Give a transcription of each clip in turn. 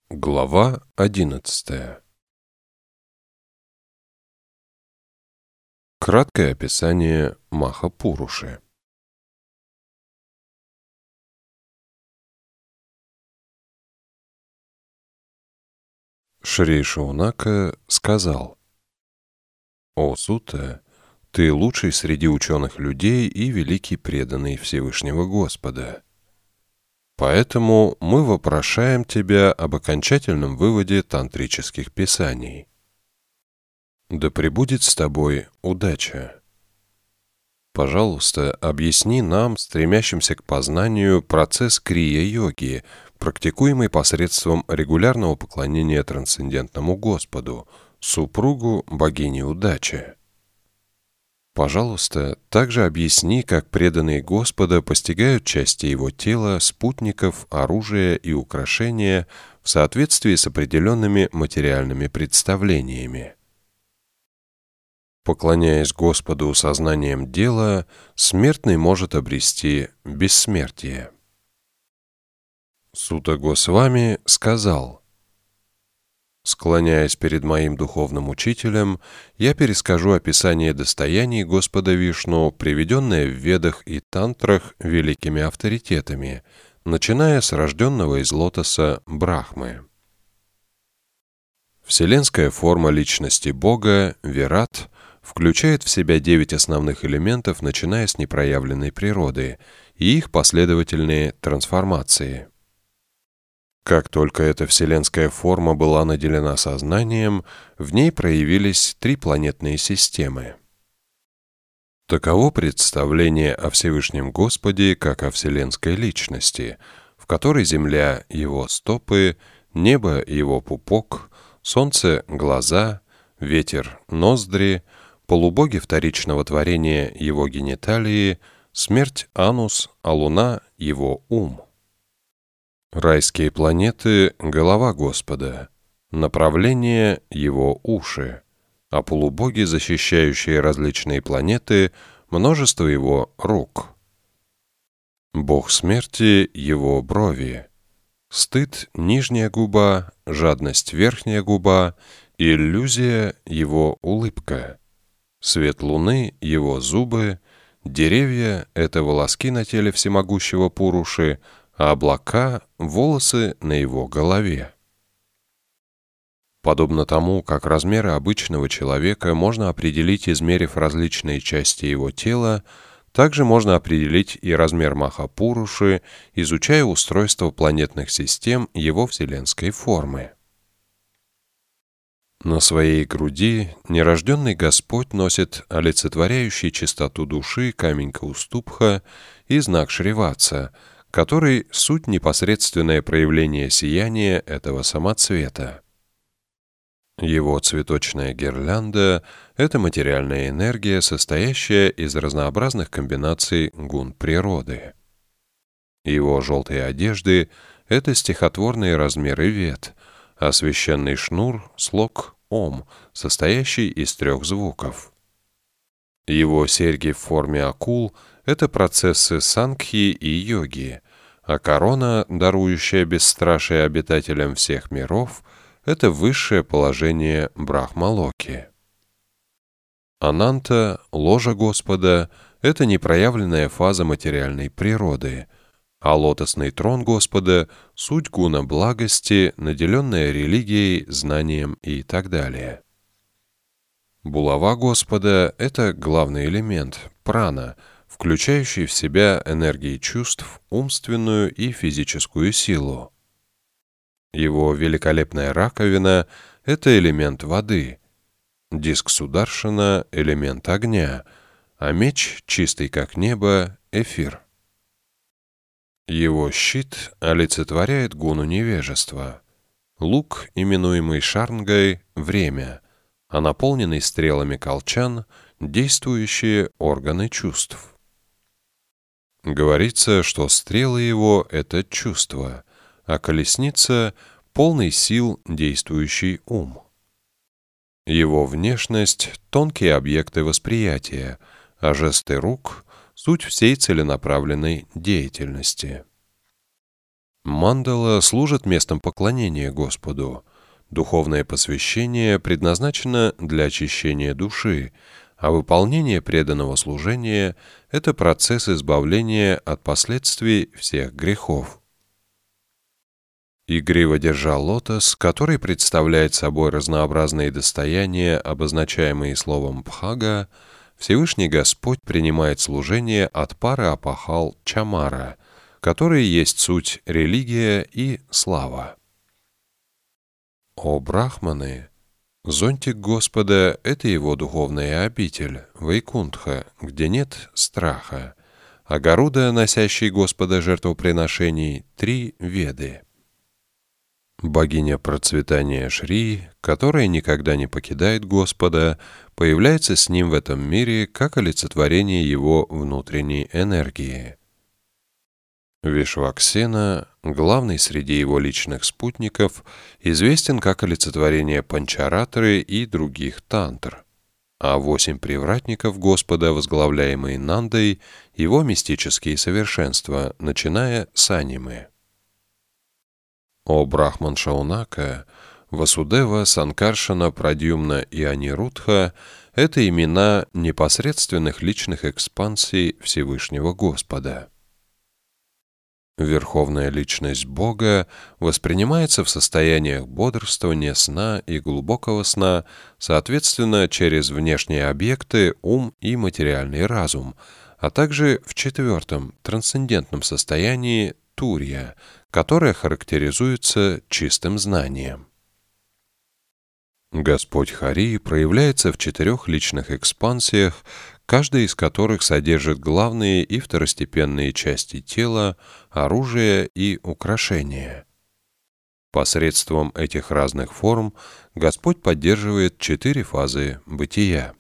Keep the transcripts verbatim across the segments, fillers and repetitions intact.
Глава одиннадцатая. Краткое описание Маха-Пуруши. Шри Шаунака сказал: «О Сутта, ты лучший среди ученых людей и великий преданный Всевышнего Господа. Поэтому мы вопрошаем тебя об окончательном выводе тантрических писаний. Да пребудет с тобой удача. Пожалуйста, объясни нам, стремящимся к познанию, процесс крия-йоги, практикуемый посредством регулярного поклонения трансцендентному Господу, супругу богини удачи. Пожалуйста, также объясни, как преданные Господа постигают части его тела, спутников, оружия и украшения в соответствии с определенными материальными представлениями. Поклоняясь Господу сознанием дела, смертный может обрести бессмертие». Сутта Госвами сказал: «Склоняясь перед моим духовным учителем, я перескажу описание достояний Господа Вишну, приведенное в Ведах и Тантрах великими авторитетами, начиная с рожденного из лотоса Брахмы. Вселенская форма личности Бога, Вират, включает в себя девять основных элементов, начиная с непроявленной природы и их последовательные трансформации. Как только эта вселенская форма была наделена сознанием, в ней проявились три планетные системы. Таково представление о Всевышнем Господе как о вселенской личности, в которой Земля — его стопы, небо — его пупок, солнце — глаза, ветер — ноздри, полубоги вторичного творения — его гениталии, смерть — анус, а луна — его ум. Райские планеты — голова Господа, направление — его уши, а полубоги, защищающие различные планеты, множество его рук. Бог смерти — его брови, стыд — нижняя губа, жадность — верхняя губа, иллюзия — его улыбка, свет луны — его зубы, деревья — это волоски на теле всемогущего Пуруши, а облака — волосы на его голове. Подобно тому, как размеры обычного человека можно определить, измерив различные части его тела, также можно определить и размер Маха-Пуруши, изучая устройство планетных систем его вселенской формы. На своей груди нерожденный Господь носит олицетворяющий чистоту души камень Каустубха и знак Шриватса, который — суть непосредственное проявление сияния этого самоцвета. Его цветочная гирлянда — это материальная энергия, состоящая из разнообразных комбинаций гун природы. Его желтые одежды — это стихотворные размеры вет, а священный шнур — слог Ом, состоящий из трех звуков. Его серьги в форме акул — это процессы сангхи и йоги, а корона, дарующая бесстрашие обитателям всех миров, это высшее положение Брахмалоки. Ананта, ложа Господа, это непроявленная фаза материальной природы, а лотосный трон Господа — суть гуна благости, наделенная религией, знанием и так далее. Булава Господа — это главный элемент, прана, включающий в себя энергии чувств, умственную и физическую силу. Его великолепная раковина — это элемент воды, диск Сударшана — элемент огня, а меч, чистый как небо, — эфир. Его щит олицетворяет гуну невежества, лук, именуемый шарнгой, — время, а наполненный стрелами колчан — действующие органы чувств. Говорится, что стрелы его — это чувство, а колесница — полный сил действующий ум. Его внешность — тонкие объекты восприятия, а жесты рук — суть всей целенаправленной деятельности. Мандала служит местом поклонения Господу. Духовное посвящение предназначено для очищения души, а выполнение преданного служения — это процесс избавления от последствий всех грехов. Игриво держа лотос, который представляет собой разнообразные достояния, обозначаемые словом «бхага», Всевышний Господь принимает служение от пары апахал Чамара, которые есть суть религия и слава. О брахманы! Зонтик Господа — это его духовная обитель, Вайкунтха, где нет страха, а Гаруда, носящий Господа жертвоприношений, три Веды. Богиня процветания Шри, которая никогда не покидает Господа, появляется с ним в этом мире как олицетворение его внутренней энергии. Вишваксена, главный среди его личных спутников, известен как олицетворение Панчаратры и других тантр, а восемь привратников Господа, возглавляемые Нандой, его мистические совершенства, начиная с анимы. О Брахман Шаунака, Васудева, Санкаршана, Прадьюмна и Анирудха — это имена непосредственных личных экспансий Всевышнего Господа. Верховная личность Бога воспринимается в состояниях бодрствования, сна и глубокого сна, соответственно, через внешние объекты, ум и материальный разум, а также в четвертом, трансцендентном состоянии Турья, которое характеризуется чистым знанием. Господь Хари проявляется в четырех личных экспансиях, каждая из которых содержит главные и второстепенные части тела, оружие и украшения. Посредством этих разных форм Господь поддерживает четыре фазы бытия.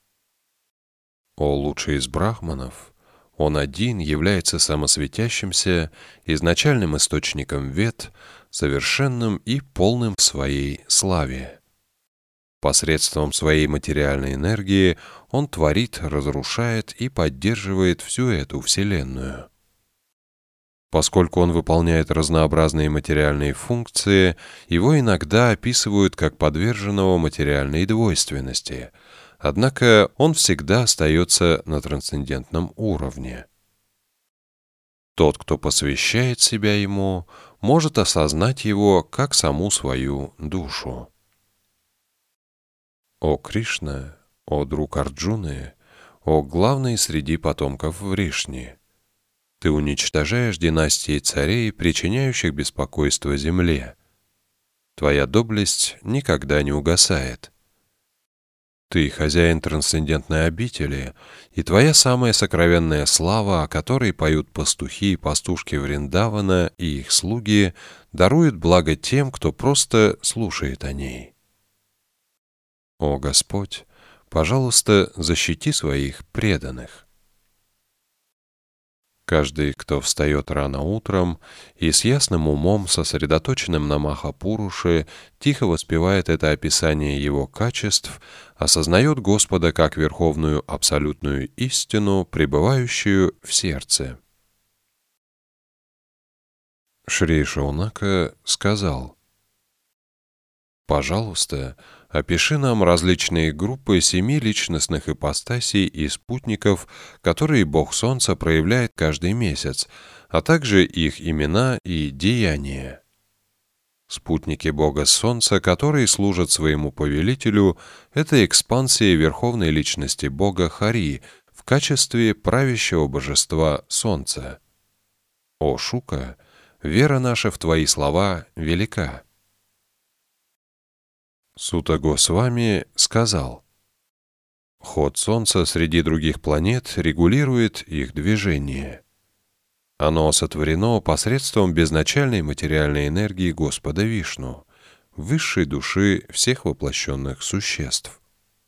О лучший из брахманов! Он один является самосветящимся, изначальным источником вед, совершенным и полным в своей славе. Посредством своей материальной энергии он творит, разрушает и поддерживает всю эту Вселенную. Поскольку он выполняет разнообразные материальные функции, его иногда описывают как подверженного материальной двойственности, однако он всегда остается на трансцендентном уровне. Тот, кто посвящает себя ему, может осознать его как саму свою душу. О Кришна, о друг Арджуны, о главный среди потомков Вришни! Ты уничтожаешь династии царей, причиняющих беспокойство земле. Твоя доблесть никогда не угасает. Ты хозяин трансцендентной обители, и твоя самая сокровенная слава, о которой поют пастухи и пастушки Вриндавана и их слуги, дарует благо тем, кто просто слушает о ней. О Господь, пожалуйста, защити своих преданных. Каждый, кто встает рано утром и с ясным умом, сосредоточенным на Махапуруше, тихо воспевает это описание его качеств, осознает Господа как верховную абсолютную истину, пребывающую в сердце. Шри Шаунака сказал: «Пожалуйста, опиши нам различные группы семи личностных ипостасей и спутников, которые Бог Солнца проявляет каждый месяц, а также их имена и деяния. Спутники Бога Солнца, которые служат своему повелителю, это экспансия верховной личности Бога Хари в качестве правящего божества Солнца. О Шука, вера наша в твои слова велика». Сута Госвами сказал: «Ход Солнца среди других планет регулирует их движение. Оно сотворено посредством безначальной материальной энергии Господа Вишну, высшей души всех воплощенных существ.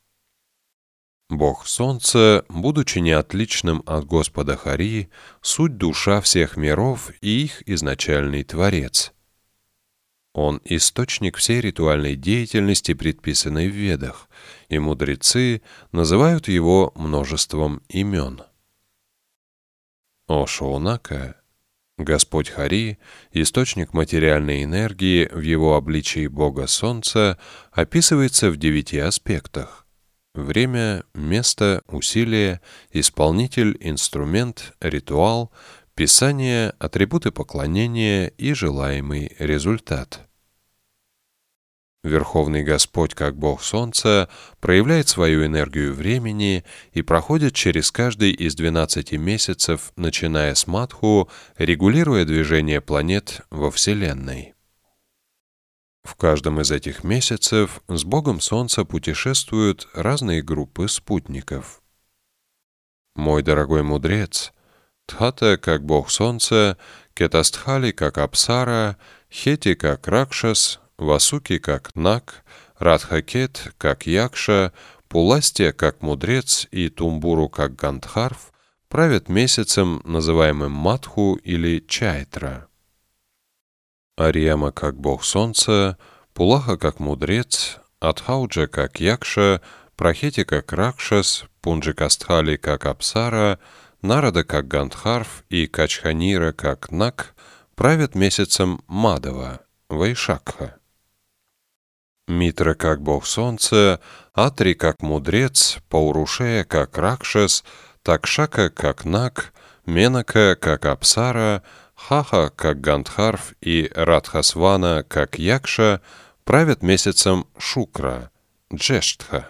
Бог Солнца, будучи неотличным от Господа Хари, суть душа всех миров и их изначальный Творец. Он — источник всей ритуальной деятельности, предписанной в Ведах, и мудрецы называют его множеством имен. О Шаунака, Господь Хари, источник материальной энергии в его обличии Бога Солнца, описывается в девяти аспектах: время, место, усилие, исполнитель, инструмент, ритуал, писание, атрибуты поклонения и желаемый результат. Верховный Господь, как Бог Солнца, проявляет свою энергию времени и проходит через каждый из двенадцати месяцев, начиная с Мадху, регулируя движение планет во Вселенной. В каждом из этих месяцев с Богом Солнца путешествуют разные группы спутников. Мой дорогой мудрец, Тхата, как Бог Солнца, Кетастхали, как Апсара, Хети, как Ракшас, Васуки, как Наг, Радхакет, как Якша, Пуластия, как Мудрец, и Тумбуру, как Гандхарв, правят месяцем, называемым Мадху или Чайтра. Ариама, как Бог Солнца, Пулаха, как Мудрец, Адхауджа, как Якша, Прахети, как Ракшас, Пунджикастхали, как Апсара, Нарада, как Гандхарв, и Качханира, как Наг, правят месяцем Мадава, Вайшакха. Митра, как Бог Солнца, Атри, как Мудрец, Паурушея, как Ракшас, Такшака, как Наг, Менака, как Апсара, Хаха, как Гандхарв, и Радхасвана, как Якша, правят месяцем Шукра, Джештха.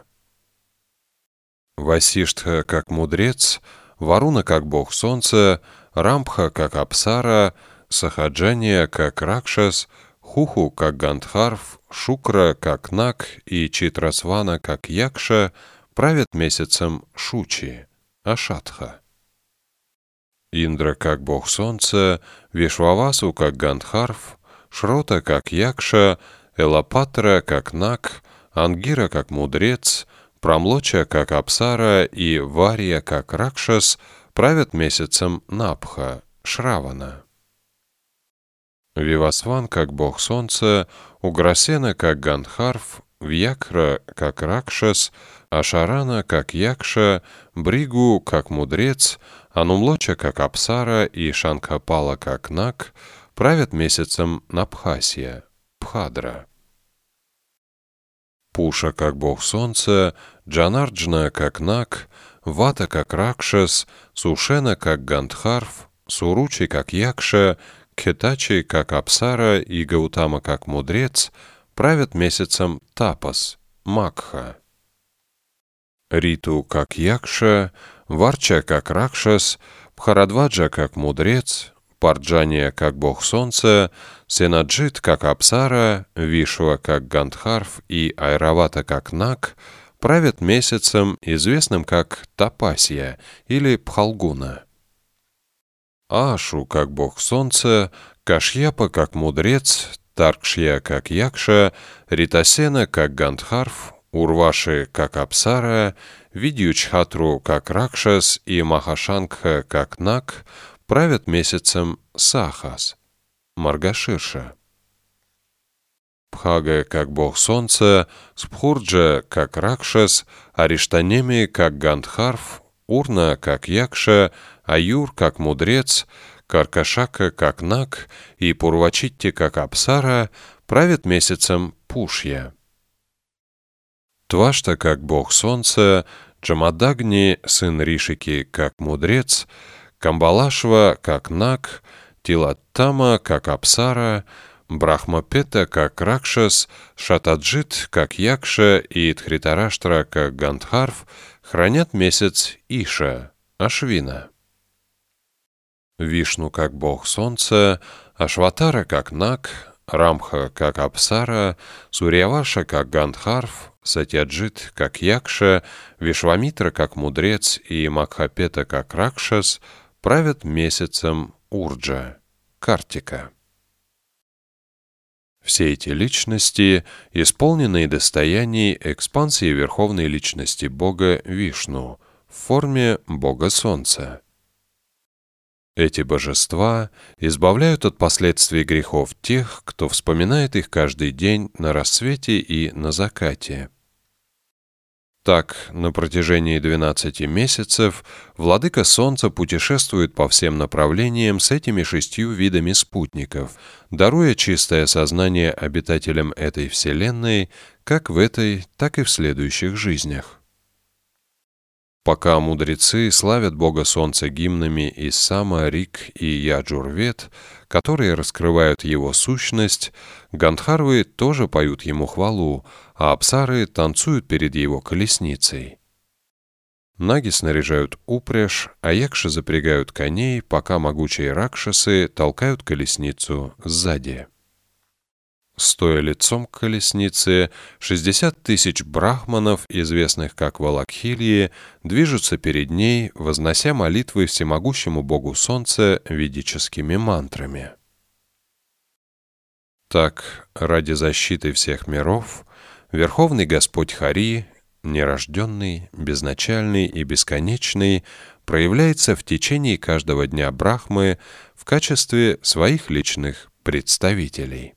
Васиштха, как Мудрец, Варуна, как Бог Солнца, Рамбха, как Апсара, Сахаджания, как Ракшас, Хуху, как Гандхарв, Шукра, как Наг, и Читрасвана, как Якша, правят месяцем Шучи, Ашатха. Индра, как Бог Солнца, Вишвавасу, как Гандхарв, Шрота, как Якша, Элапатра, как Наг, Ангира, как Мудрец, Прамлоча, как Апсара, и Вария, как Ракшас, правят месяцем Напха, Шравана. Вивасван, как Бог Солнца, Уграсена, как Гандхарв, Вьякра, как Ракшас, Ашарана, как Якша, Бригу, как Мудрец, Анумлоча, как Апсара, и Шанкхапала, как Наг, правят месяцем Напхасия, Пхадра. Пуша, как Бог Солнца, Джанарджна, как Наг, Вата, как Ракшас, Сушена, как Гандхарв, Суручи, как Якша, Кхетачи, как Апсара, и Гаутама, как Мудрец, правят месяцем Тапас, Макха. Риту, как Якша, Варча, как Ракшас, Бхарадваджа, как Мудрец, Парджания, как Бог Солнца, Сенаджит, как Апсара, Вишва, как Гандхарв, и Айравата, как Наг, правят месяцем, известным как Тапасия или Пхалгуна. Ашу, как Бог Солнца, Кашьяпа, как Мудрец, Таркшья, как Якша, Ритасена, как Гандхарв, Урваши, как Апсара, Видьючхатру, как Ракшас, и Махашангха, как Наг, правят месяцем Сахас, Маргаширша. Пхага, как Бог Солнца, Спхурджа, как Ракшас, Ариштанеми, как Гандхарв, Урна, как Якша, Аюр, как Мудрец, Каркашака, как Наг, и Пурвачитти, как Апсара, правят месяцем Пушья. Твашта, как Бог Солнца, Джамадагни, сын Ришики, как Мудрец, Камбалашва, как Наг, Тилаттама, как Апсара, Брахмапета, как Ракшас, Шатаджит, как Якша, и Тхритараштра, как Гандхарв, хранят месяц Иша, Ашвина. Вишну, как Бог Солнца, Ашватара, как Наг, Рамха, как Апсара, Сурьяваша, как Гандхарв, Сатьяджит, как Якша, Вишвамитра, как Мудрец, и Макхапета, как Ракшас, правят месяцем Урджа, Картика. Все эти личности исполнены достояний экспансии Верховной Личности Бога Вишну в форме Бога Солнца. Эти божества избавляют от последствий грехов тех, кто вспоминает их каждый день на рассвете и на закате. Так, на протяжении двенадцати месяцев владыка Солнца путешествует по всем направлениям с этими шестью видами спутников, даруя чистое сознание обитателям этой Вселенной как в этой, так и в следующих жизнях. Пока мудрецы славят Бога Солнца гимнами из Сама, Рик и Яджурвед, которые раскрывают его сущность, Гандхарвы тоже поют ему хвалу, а апсары танцуют перед его колесницей. Наги снаряжают упряжь, а якши запрягают коней, пока могучие ракшасы толкают колесницу сзади. Стоя лицом к колеснице, шестьдесят тысяч брахманов, известных как Валакхильи, движутся перед ней, вознося молитвы всемогущему Богу Солнца ведическими мантрами. Так, ради защиты всех миров, Верховный Господь Хари, нерожденный, безначальный и бесконечный, проявляется в течение каждого дня Брахмы в качестве своих личных представителей.